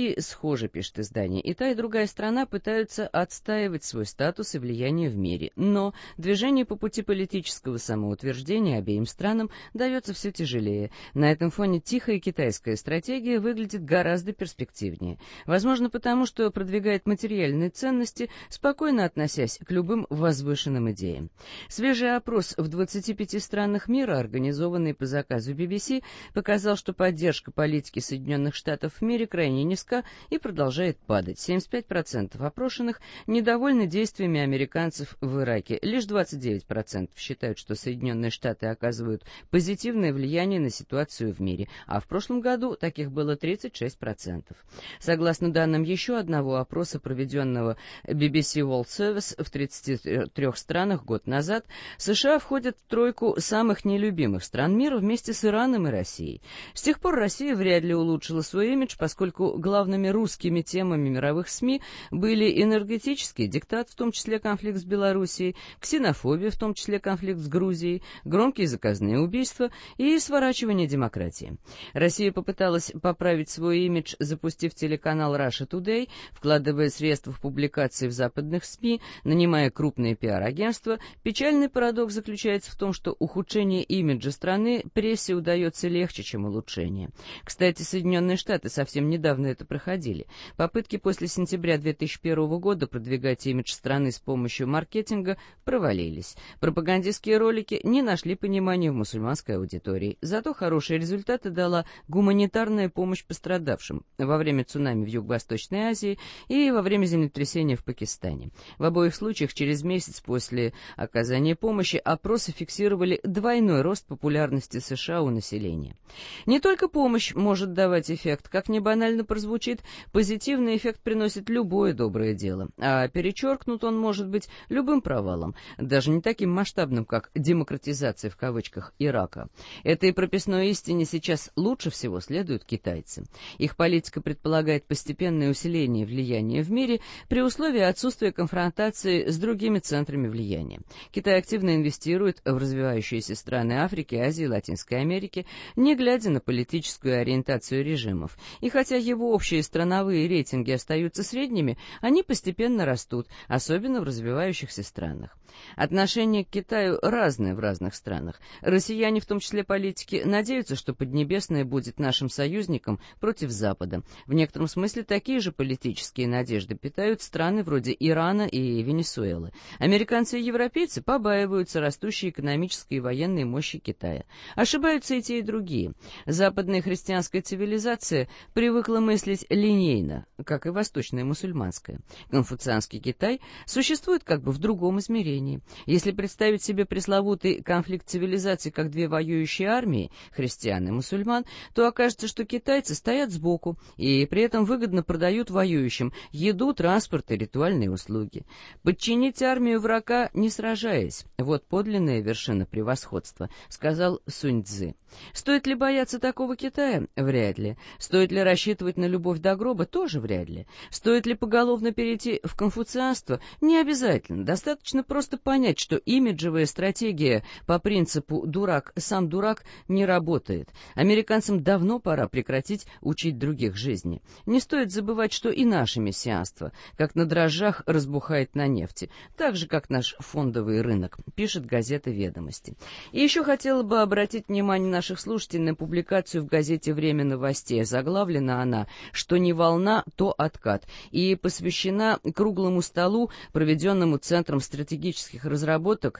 схожи, пишет издание. И та, и другая страна пытаются отстаивать свой статус и влияние в мире. Но движение по пути политического самоутверждения обеим странам дается все тяжелее. На этом фоне тихая китайская стратегия выглядит гораздо перспективнее. Возможно, потому что продвигает материальные ценности, спокойно относясь к любым возвышенным идеям. Свежий опрос в 25 странах мира, организованный по заказу BBC, показал, что поддержка политики Соединенных Штатов в мире крайне низка и продолжает падать. 75% опрошенных недовольны действиями американцев в Ираке. Лишь 29% считают, что Соединенные Штаты оказывают позитивное влияние на ситуацию в мире, а в прошлом году таких было 36%. Согласно данным еще одного опроса, проведенного BBC World Service в 33 странах год назад, США входят в тройку самых нелюбимых стран мира вместе с Ираном и Россией. С тех пор Россия вряд ли улучшила свой имидж, поскольку главными русскими темами мировых СМИ были энергетический диктат, в том числе конфликт с Белоруссией, ксенофобия, в том числе конфликт с Грузией, громкие заказные убийства и сворачивание демократии. Россия попыталась поправить свой имидж, запустив телеканал Russia Today, вкладывая средства в публикации в западных СМИ, нанимая крупные пиар-агентства. Печальный парадокс заключается в том, что ухудшение имиджа страны прессе удается легче, чем улучшение. Кстати, Соединенные Штаты совсем недавно это проходили. Попытки после сентября 2001 года продвигать имидж страны с помощью маркетинга провалились. Пропагандистские ролики не нашли понимания в мусульманской аудитории. Зато хорошие результаты дала гуманитарная помощь пострадавшим во время цунами в Юго-Восточной Азии и во время землетрясения в Пакистане. В обоих случаях через месяц после оказания помощи опросы фиксировали двойной рост популярности США у населения. Не только помощь может давать эффект, как ни банально прозвучит, позитивный эффект приносит любое доброе дело, а перечеркнут он может быть любым провалом, даже не таким масштабным, как демократизация в кавычках Ирака. Этой прописной истине сейчас лучше всего следуют китайцы. Их политика предполагает постепенное усиление влияния в мире при условии отсутствия конфронтации с другими центрами влияния. Китай активно инвестирует в развивающиеся страны Африки, Азии, Латинской Америки, не глядя на политическую ориентацию режимов. И хотя его общие страновые рейтинги остаются средними, они постепенно растут, особенно в развивающихся странах. Отношение к Китаю разное в разных странах. Россияне, в том числе политики, надеются, что Поднебесная будет нашим союзником против Запада. В некотором смысле такие же политические надежды питают страны вроде Ирана и Венесуэлы. Американцы и европейцы побаиваются растущей экономической и военной мощи Китая. Ошибаются и те, и другие. Западная христианская цивилизация привыкла мыслить линейно, как и восточная мусульманская. Конфуцианский Китай существует как бы в другом измерении. Если представить себе пресловутый конфликт цивилизаций как две воюющие армии, христиан и мусульман, то окажется, что китайцы стоят сбоку и при этом выгодно продают воюющим еду, транспорт и ритуальные услуги. Подчинить армию врага, не сражаясь, вот подлинная вершина превосходства, сказал Сунь Цзы. Стоит ли бояться такого Китая? Вряд ли. Стоит ли рассчитывать на любовь до гроба? Тоже вряд ли. Стоит ли поголовно перейти в конфуцианство? Не обязательно. Достаточно просто понять, что имиджевая стратегия по принципу «дурак сам дурак» не работает. Американцам давно пора прекратить учить других жизни. Не стоит забывать, что и наше мессианство, как на дрожжах, разбухает на нефти, так же, как наш фондовый рынок, пишет газета «Ведомости». И еще хотела бы обратить внимание наших слушателей на публикацию в газете «Время новостей». Заглавлена она «Что не волна, то откат» и посвящена круглому столу, проведенному Центром стратегических разработок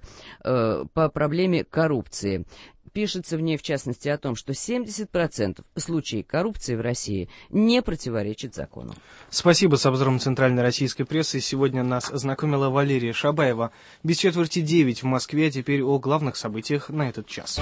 по проблеме коррупции. Пишется в ней, в частности, о том, что 70% случаев коррупции в России не противоречит закону. Спасибо. С обзором центральной российской прессы сегодня нас ознакомила Валерия Шабаева. Без четверти 9 в Москве, а теперь о главных событиях на этот час.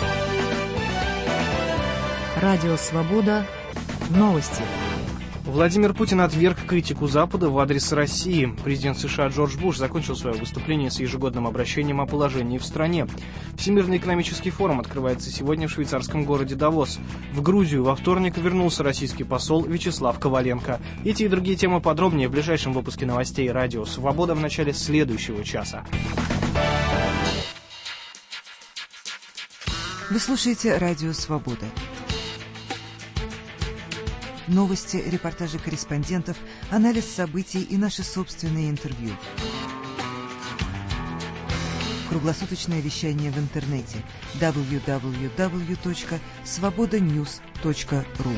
Радио «Свобода». Новости. Владимир Путин отверг критику Запада в адрес России. Президент США Джордж Буш закончил свое выступление с ежегодным обращением о положении в стране. Всемирный экономический форум открывается сегодня в швейцарском городе Давос. В Грузию во вторник вернулся российский посол Вячеслав Коваленко. Эти и другие темы подробнее в ближайшем выпуске новостей «Радио Свобода» в начале следующего часа. Вы слушаете «Радио Свобода». новости, репортажи корреспондентов, анализ событий и наши собственные интервью. Круглосуточное вещание в интернете www.svobodanews.ru.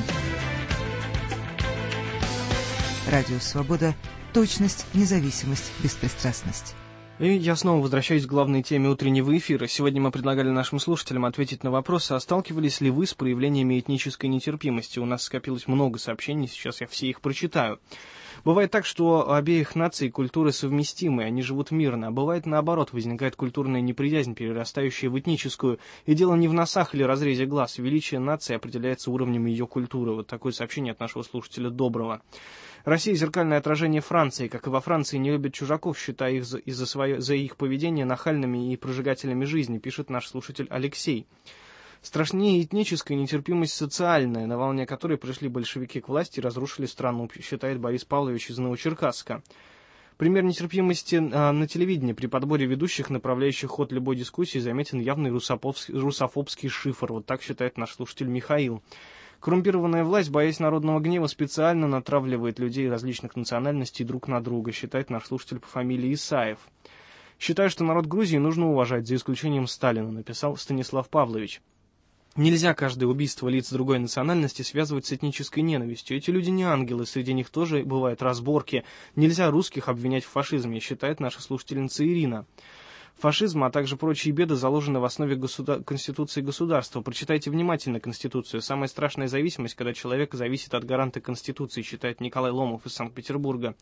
Радио «Свобода». Точность, независимость, беспристрастность. И я снова возвращаюсь к главной теме утреннего эфира. Сегодня мы предлагали нашим слушателям ответить на вопрос, а сталкивались ли вы с проявлениями этнической нетерпимости? У нас скопилось много сообщений, сейчас я все их прочитаю. Бывает так, что обеих наций и культуры совместимы, они живут мирно, а бывает наоборот, возникает культурная неприязнь, перерастающая в этническую. И дело не в носах или разрезе глаз, величие нации определяется уровнем ее культуры. Вот такое сообщение от нашего слушателя Доброго. Россия – зеркальное отражение Франции. Как и во Франции, не любят чужаков, считая их за их поведение нахальными и прожигателями жизни, пишет наш слушатель Алексей. Страшнее этническая нетерпимость социальная, на волне которой пришли большевики к власти и разрушили страну, считает Борис Павлович из Новочеркасска. Пример нетерпимости на телевидении при подборе ведущих, направляющих ход любой дискуссии, заметен явный русофобский шифр. Вот так считает наш слушатель Михаил. Коррумпированная власть, боясь народного гнева, специально натравливает людей различных национальностей друг на друга, считает наш слушатель по фамилии Исаев. Считаю, что народ Грузии нужно уважать, за исключением Сталина, написал Станислав Павлович. Нельзя каждое убийство лиц другой национальности связывать с этнической ненавистью. Эти люди не ангелы, среди них тоже бывают разборки. Нельзя русских обвинять в фашизме, считает наша слушательница Ирина. Фашизм, а также прочие беды заложены в основе Конституции государства. Прочитайте внимательно Конституцию. Самая страшная зависимость, когда человек зависит от гаранта Конституции, считает Николай Ломов из Санкт-Петербурга.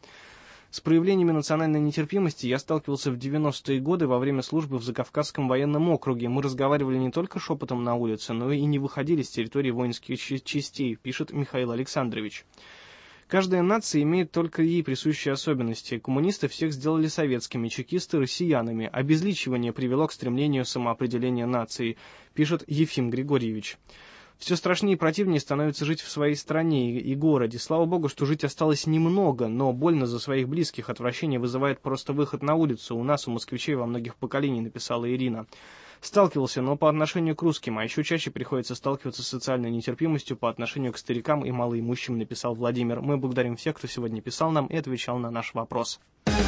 С проявлениями национальной нетерпимости я сталкивался в 90-е годы во время службы в Закавказском военном округе. Мы разговаривали не только шепотом на улице, но и не выходили с территории воинских частей, пишет Михаил Александрович. Каждая нация имеет только ей присущие особенности. Коммунисты всех сделали советскими, чекисты – россиянами. Обезличивание привело к стремлению самоопределения нации, пишет Ефим Григорьевич. Все страшнее и противнее становится жить в своей стране и городе. Слава богу, что жить осталось немного, но больно за своих близких. Отвращение вызывает просто выход на улицу. У нас, у москвичей, во многих поколениях, написала Ирина. Сталкивался, но по отношению к русским, а еще чаще приходится сталкиваться с социальной нетерпимостью по отношению к старикам и малоимущим, написал Владимир. Мы благодарим всех, кто сегодня писал нам и отвечал на наш вопрос.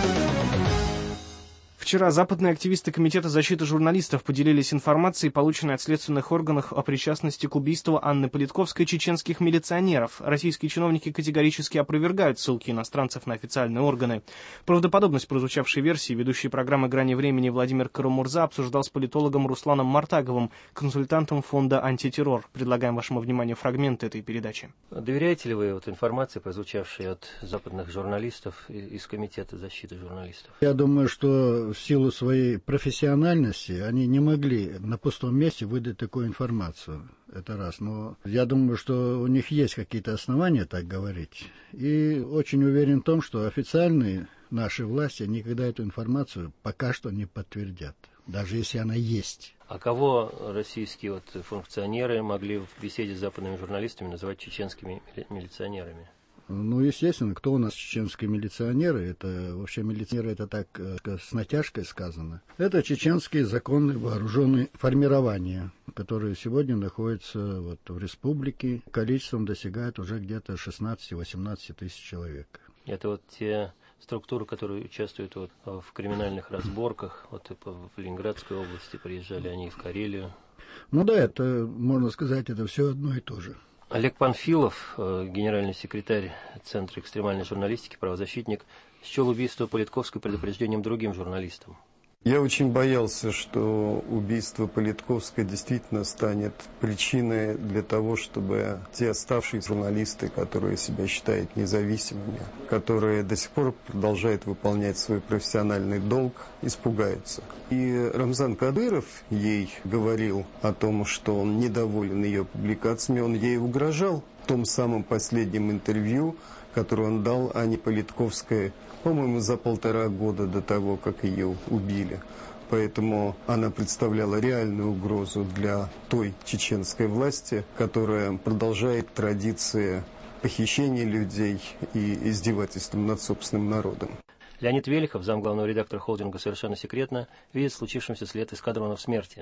Вчера западные активисты Комитета защиты журналистов поделились информацией, полученной от следственных органов о причастности к убийству Анны Политковской чеченских милиционеров. Российские чиновники категорически опровергают ссылки иностранцев на официальные органы. Правдоподобность прозвучавшей версии ведущий программы «Грани времени» Владимир Карамурза обсуждал с политологом Русланом Мартаговым, консультантом фонда «Антитеррор». Предлагаем вашему вниманию фрагмент этой передачи. Доверяете ли вы информации, прозвучавшей от западных журналистов из Комитета защиты журналистов? Я думаю, что в силу своей профессиональности они не могли на пустом месте выдать такую информацию. Это раз. Но я думаю, что у них есть какие-то основания так говорить. И очень уверен в том, что официальные наши власти никогда эту информацию пока что не подтвердят, даже если она есть. А кого российские функционеры могли в беседе с западными журналистами называть чеченскими милиционерами? Ну, естественно, кто у нас чеченские милиционеры? Это вообще милиционеры, это так с натяжкой сказано. Это чеченские законные вооруженные формирования, которые сегодня находятся в республике. Количеством достигает уже где-то 16-18 тысяч человек. Это те структуры, которые участвуют в криминальных разборках. В Ленинградской области приезжали они в Карелию. Ну да, это, можно сказать, это все одно и то же. Олег Панфилов, генеральный секретарь Центра экстремальной журналистики, правозащитник, счел убийство Политковской предупреждением другим журналистам. Я очень боялся, что убийство Политковской действительно станет причиной для того, чтобы те оставшиеся журналисты, которые себя считают независимыми, которые до сих пор продолжают выполнять свой профессиональный долг, испугаются. И Рамзан Кадыров ей говорил о том, что он недоволен ее публикациями, он ей угрожал в том самом последнем интервью, которое он дал Анне Политковской, по-моему, за 1,5 года до того, как ее убили. Поэтому она представляла реальную угрозу для той чеченской власти, которая продолжает традиции похищения людей и издевательством над собственным народом. Леонид Велихов, замглавного редактора холдинга «Совершенно секретно», видит в случившемся след эскадронов смерти.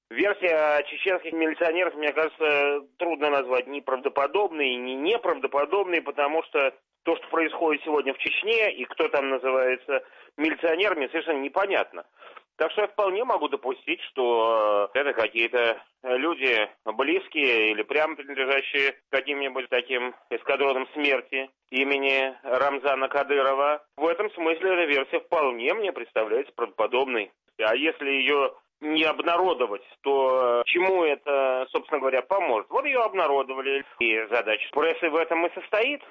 Версия чеченских милиционеров, мне кажется, трудно назвать ни правдоподобной, ни неправдоподобной, потому что то, что происходит сегодня в Чечне, и кто там называется милиционерами, совершенно непонятно. Так что я вполне могу допустить, что это какие-то люди близкие или прямо принадлежащие каким-нибудь таким эскадронам смерти имени Рамзана Кадырова. В этом смысле эта версия вполне мне представляется правдоподобной. А если ее не обнародовать, то чему это, собственно говоря, поможет? Вот ее обнародовали, и задача прессы в этом и состоит.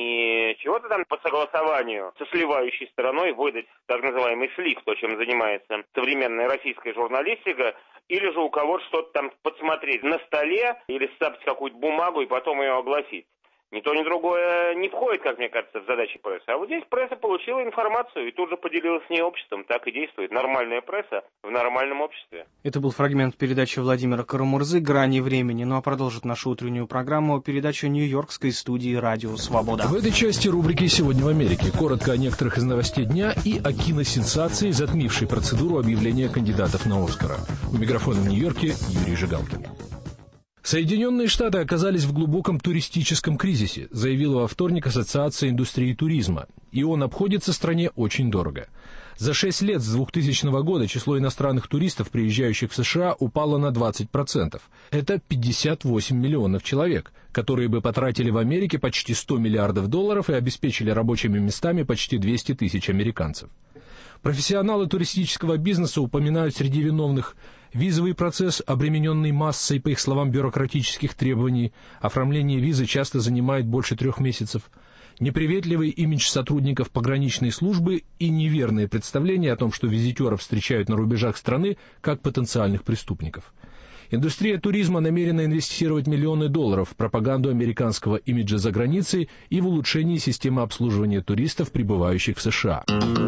Не чего-то там по согласованию со сливающей стороной выдать так называемый слив, то, чем занимается современная российская журналистика, или же у кого-то что-то там подсмотреть на столе, или сцапать какую-то бумагу и потом ее огласить. Ни то, ни другое не входит, как мне кажется, в задачи прессы. А вот здесь пресса получила информацию и тут же поделилась с ней обществом. Так и действует нормальная пресса в нормальном обществе. Это был фрагмент передачи Владимира Карамурзы «Грани времени». Ну а продолжит нашу утреннюю программу передача нью-йоркской студии «Радио Свобода». В этой части рубрики «Сегодня в Америке» коротко о некоторых из новостей дня и о киносенсации, затмившей процедуру объявления кандидатов на «Оскара». У микрофона в Нью-Йорке Юрий Жигалкин. Соединенные Штаты оказались в глубоком туристическом кризисе, заявила во вторник Ассоциация индустрии туризма, и он обходится стране очень дорого. За 6 лет с 2000 года число иностранных туристов, приезжающих в США, упало на 20%. Это 58 миллионов человек, которые бы потратили в Америке почти $100 миллиардов и обеспечили рабочими местами почти 200 тысяч американцев. Профессионалы туристического бизнеса упоминают среди виновных визовый процесс, обремененный массой, по их словам, бюрократических требований, оформление визы часто занимает больше 3 месяцев, неприветливый имидж сотрудников пограничной службы и неверные представления о том, что визитеров встречают на рубежах страны как потенциальных преступников. Индустрия туризма намерена инвестировать миллионы долларов в пропаганду американского имиджа за границей и в улучшение системы обслуживания туристов, прибывающих в США.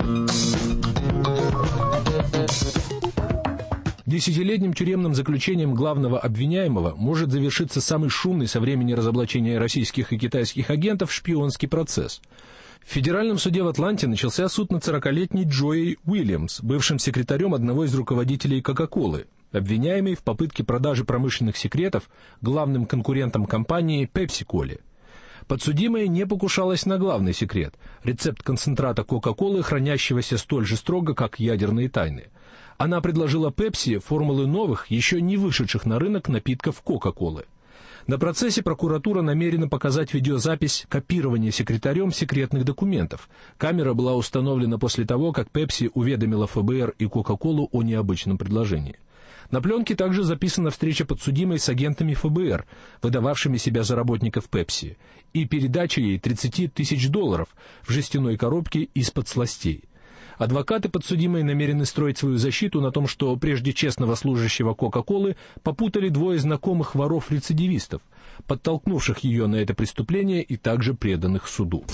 Десятилетним тюремным заключением главного обвиняемого может завершиться самый шумный со времени разоблачения российских и китайских агентов шпионский процесс. В федеральном суде в Атланте начался суд над 40-летней Джоей Уильямс, бывшим секретарем одного из руководителей Кока-Колы, обвиняемой в попытке продажи промышленных секретов главным конкурентам компании Пепси-Коле. Подсудимая не покушалась на главный секрет – рецепт концентрата Кока-Колы, хранящегося столь же строго, как ядерные тайны. Она предложила Пепси формулы новых, еще не вышедших на рынок напитков Кока-Колы. На процессе прокуратура намерена показать видеозапись копирования секретарем секретных документов. Камера была установлена после того, как Пепси уведомила ФБР и Кока-Колу о необычном предложении. На пленке также записана встреча подсудимой с агентами ФБР, выдававшими себя за работников Пепси, и передача ей $30 тысяч в жестяной коробке из-под сластей. Адвокаты подсудимой намерены строить свою защиту на том, что прежде честного служащего Кока-Колы попутали 2 знакомых воров-рецидивистов, подтолкнувших ее на это преступление и также преданных суду.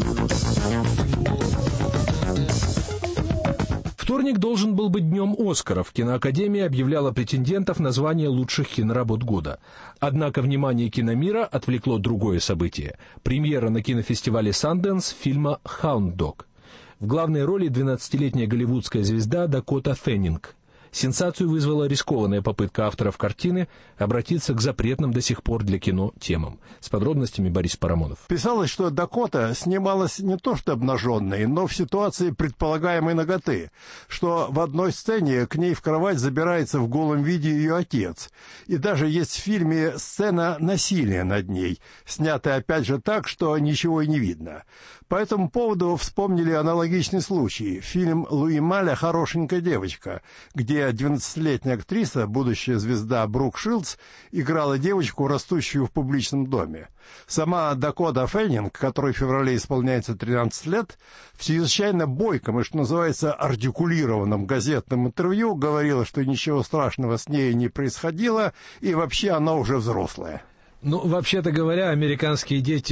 Вторник должен был быть днем «Оскаров». Киноакадемия объявляла претендентов на звание лучших киноработ года. Однако внимание киномира отвлекло другое событие – премьера на кинофестивале «Санденс» фильма «Hound Dog». В главной роли 12-летняя голливудская звезда Дакота Феннинг. Сенсацию вызвала рискованная попытка авторов картины обратиться к запретным до сих пор для кино темам. С подробностями Борис Парамонов. Писалось, что Дакота снималась не то что обнаженной, но в ситуации предполагаемой наготы, что в одной сцене к ней в кровать забирается в голом виде ее отец. И даже есть в фильме сцена насилия над ней, снятая опять же так, что ничего и не видно. По этому поводу вспомнили аналогичный случай. Фильм Луи Маля «Хорошенькая девочка», где 12-летняя актриса, будущая звезда Брук Шилдс, играла девочку, растущую в публичном доме. Сама Дакота Феннинг, которой в феврале исполняется 13 лет, в чрезвычайно бойком и, что называется, артикулированном газетном интервью говорила, что ничего страшного с ней не происходило, и вообще она уже взрослая. Ну, вообще-то говоря, американские дети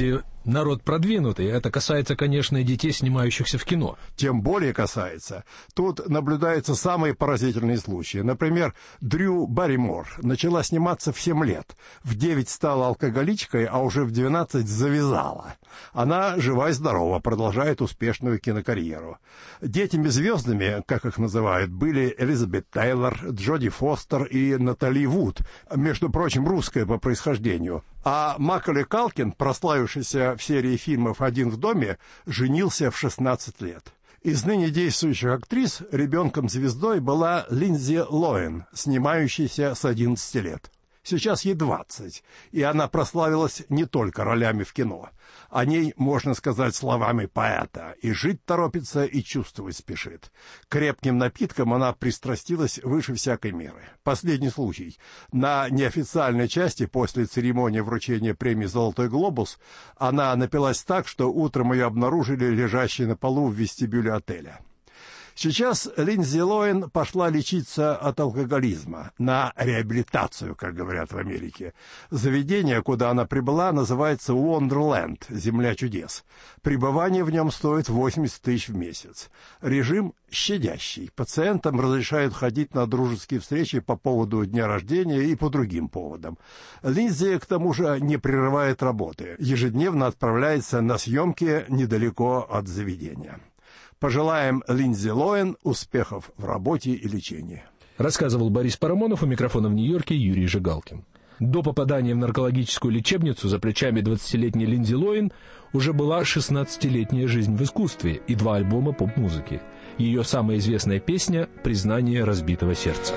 народ продвинутый. Это касается, конечно, и детей, снимающихся в кино. Тем более касается. Тут наблюдаются самые поразительные случаи. Например, Дрю Барримор начала сниматься в 7 лет. В 9 стала алкоголичкой, а уже в 12 завязала. Она жива и здорова, продолжает успешную кинокарьеру. Детьми звездами, как их называют, были Элизабет Тейлор, Джоди Фостер и Натали Вуд, между прочим, русская по происхождению. А Маколей Калкин, прославившийся в серии фильмов «Один в доме», женился в 16 лет. Из ныне действующих актрис ребенком-звездой была Линдзи Лоэн, снимающаяся с 11 лет. Сейчас ей 20, и она прославилась не только ролями в кино. О ней можно сказать словами поэта: и жить торопится, и чувствовать спешит. Крепким напиткам она пристрастилась выше всякой меры. Последний случай. На неофициальной части после церемонии вручения премии «Золотой глобус» она напилась так, что утром ее обнаружили лежащей на полу в вестибюле отеля. Сейчас Линдзи Лоэн пошла лечиться от алкоголизма, на реабилитацию, как говорят в Америке. Заведение, куда она прибыла, называется Wonderland, земля чудес. Пребывание в нем стоит 80 тысяч в месяц. Режим щадящий. Пациентам разрешают ходить на дружеские встречи по поводу дня рождения и по другим поводам. Линдзи, к тому же, не прерывает работы. Ежедневно отправляется на съемки недалеко от заведения. Пожелаем Линдзи Лоэн успехов в работе и лечении. Рассказывал Борис Парамонов, у микрофона в Нью-Йорке Юрий Жигалкин. До попадания в наркологическую лечебницу за плечами 20-летней Линдзи Лоэн уже была 16-летняя жизнь в искусстве и 2 альбома поп-музыки. Ее самая известная песня «Признание разбитого сердца».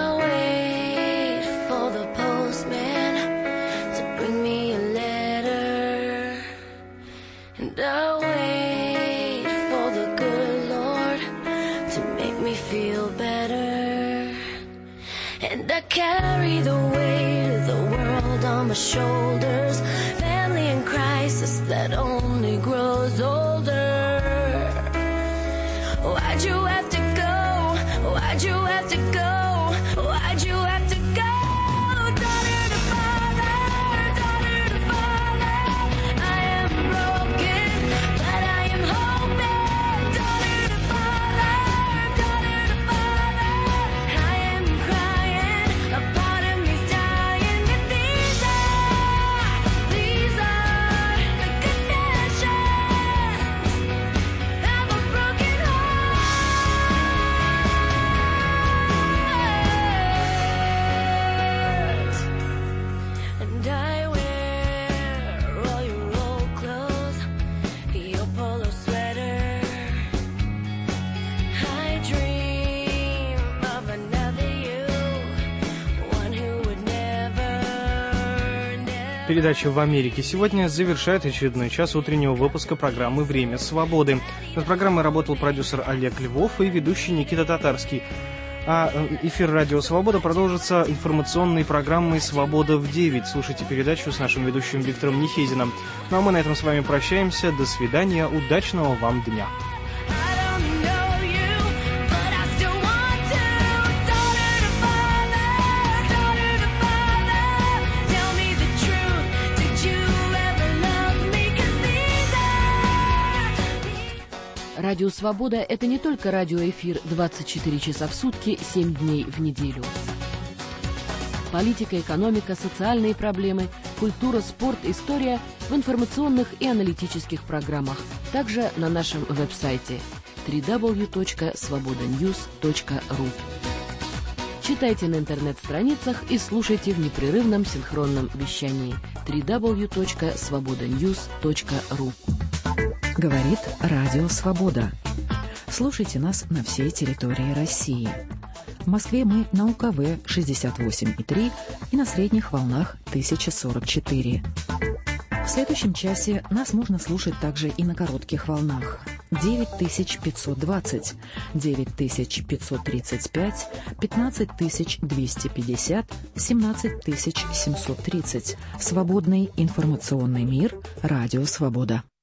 Carry the weight of the world on my shoulders. Family in crisis that only grows older. Why'd you have to go? Why'd you have to go? Why'd you have to go? Daughter to father, daughter to father. I am broken, but I am hoping. Daughter to father, daughter to father. I am crying. A part of me's dying, but these are the confessions of a broken heart. And I wear all your old clothes, your polo sweater. I dream of another you. Передача «В Америке» сегодня завершает очередной час утреннего выпуска программы «Время свободы». Над программой работал продюсер Олег Львов и ведущий Никита Татарский. А эфир «Радио Свобода» продолжится информационной программой «Свобода в 9». Слушайте передачу с нашим ведущим Виктором Нехезиным. Ну а мы на этом с вами прощаемся. До свидания. Удачного вам дня. Радио «Свобода» — это не только радиоэфир 24 часа в сутки, 7 дней в неделю. Политика, экономика, социальные проблемы, культура, спорт, история в информационных и аналитических программах. Также на нашем веб-сайте www.svobodanews.ru. Читайте на интернет-страницах и слушайте в непрерывном синхронном вещании www.svobodanews.ru. Говорит Радио Свобода. Слушайте нас на всей территории России. В Москве мы на УКВ 68,3 и на средних волнах 1044. В следующем часе нас можно слушать также и на коротких волнах. 9520, 9535, 15250, 17730. Свободный информационный мир. Радио Свобода.